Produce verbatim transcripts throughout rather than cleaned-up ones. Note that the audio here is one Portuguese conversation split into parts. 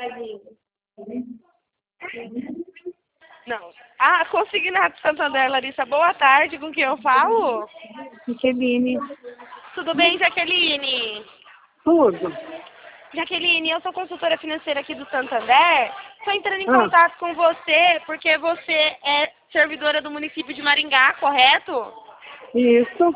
Não. Ah, Consignado Santander, Larissa, boa tarde, com quem eu falo? Jaqueline. Tudo bem, Jaqueline? Tudo. Jaqueline, eu sou consultora financeira aqui do Santander. Estou entrando em Ah. contato com você porque você é servidora do município de Maringá, correto? Isso.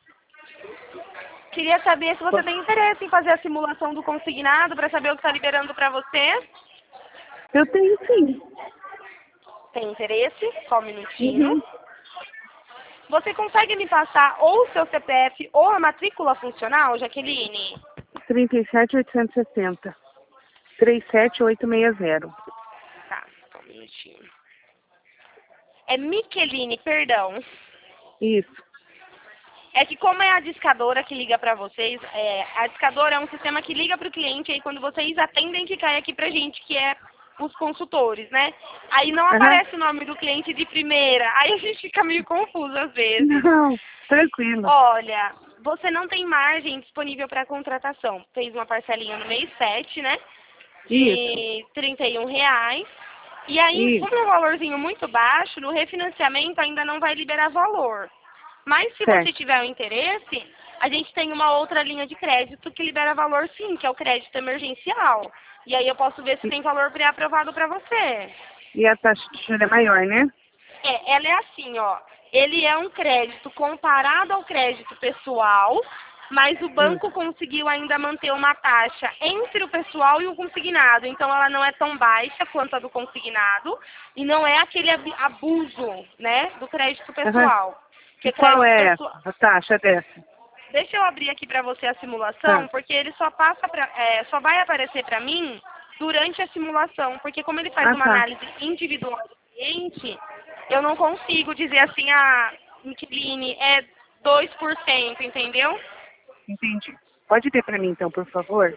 Queria saber se você tem interesse em fazer a simulação do consignado para saber o que está liberando para você. Eu tenho sim. Tem interesse? Só um minutinho. Uhum. Você consegue me passar ou o seu C P F ou a matrícula funcional, Jaqueline? trinta e sete, oitocentos e sessenta. trinta e sete, oitocentos e sessenta. Tá, só um minutinho. É Micheline, perdão. Isso. É que como é a discadora que liga para vocês, é, a discadora é um sistema que liga para o cliente e aí quando vocês atendem que cai aqui pra gente, que é os consultores, né? Aí não Uhum. aparece o nome do cliente de primeira, aí a gente fica meio confuso às vezes. Não, tranquilo. Olha, você não tem margem disponível para contratação. Fez uma parcelinha no mês sete, né? De Isso. trinta e um reais. E aí, Isso. como é um valorzinho muito baixo, no refinanciamento ainda não vai liberar valor. Mas se Certo. você tiver o interesse, a gente tem uma outra linha de crédito que libera valor sim, que é o crédito emergencial. E aí eu posso ver se tem valor pré-aprovado para você. E a taxa de juros é maior, né? É, ela é assim, ó. Ele é um crédito comparado ao crédito pessoal, mas o banco Hum. conseguiu ainda manter uma taxa entre o pessoal e o consignado. Então ela não é tão baixa quanto a do consignado e não é aquele ab- abuso, né, do crédito pessoal. Uhum. Porque E qual crédito é pessoal... a taxa dessa? Deixa eu abrir aqui para você a simulação, Tá. porque ele só passa pra, é, só vai aparecer para mim durante a simulação, porque como ele faz Ah, uma tá. análise individual do cliente, eu não consigo dizer assim, ah, Micheline, é dois por cento, entendeu? Entendi. Pode ter para mim, então, por favor?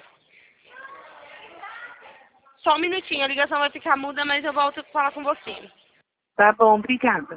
Só um minutinho, a ligação vai ficar muda, mas eu volto a falar com você. Tá bom, obrigada.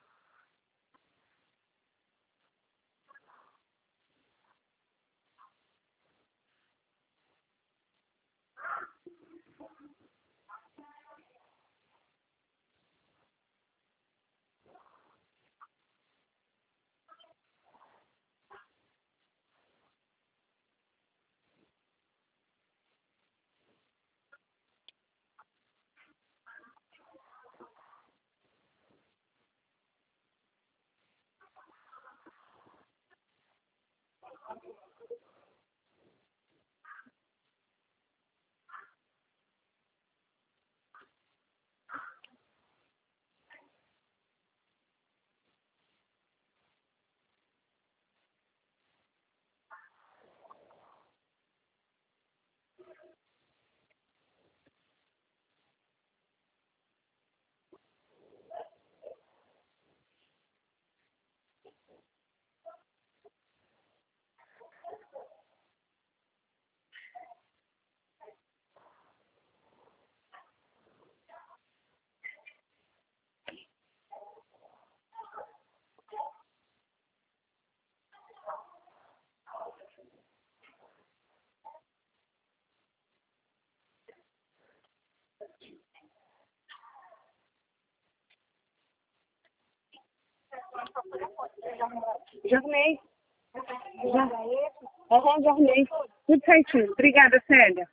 Já arrumei. Já. Aham, já arrumei. Tudo certinho. Obrigada, Célia.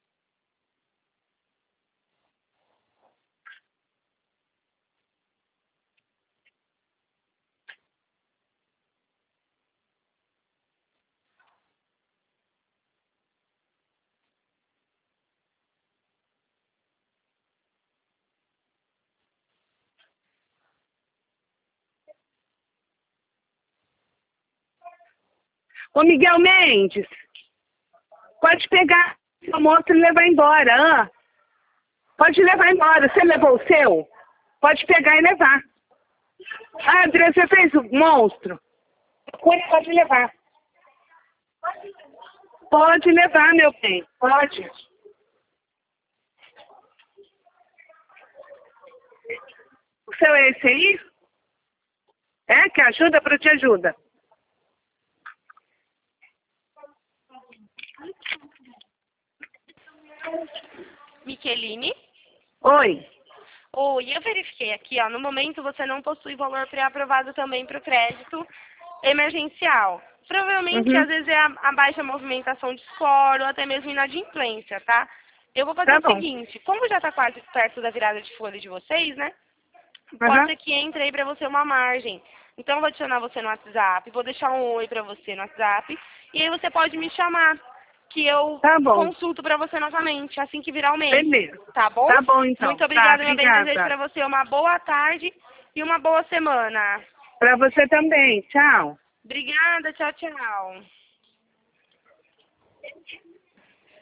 Ô, Miguel Mendes, pode pegar o moço e levar embora. Ah. Pode levar embora. Você levou o seu? Pode pegar e levar. Ah, André, você fez o monstro? Pode levar. Pode levar, meu bem. Pode. O seu é esse aí? É? Que ajuda para te ajuda. Keline. Oi. Oi, eu verifiquei aqui, ó, no momento você não possui valor pré-aprovado também para o crédito emergencial. Provavelmente, Uhum. às vezes, é a, a baixa movimentação de score ou até mesmo inadimplência, tá? Eu vou fazer Tá o bom. seguinte, como já está quase perto da virada de folha de vocês, né? Pode Uhum. ser que entre aí para você uma margem. Então, eu vou adicionar você no WhatsApp, vou deixar um oi para você no WhatsApp, e aí você pode me chamar, que eu Tá bom. consulto para você novamente, assim que virar o mês. Beleza. Tá bom? Tá bom, então. Muito Tá, obrigada, meu bem. Desejo obrigada. para você uma boa tarde e uma boa semana. Pra você também. Tchau. Obrigada, tchau, tchau.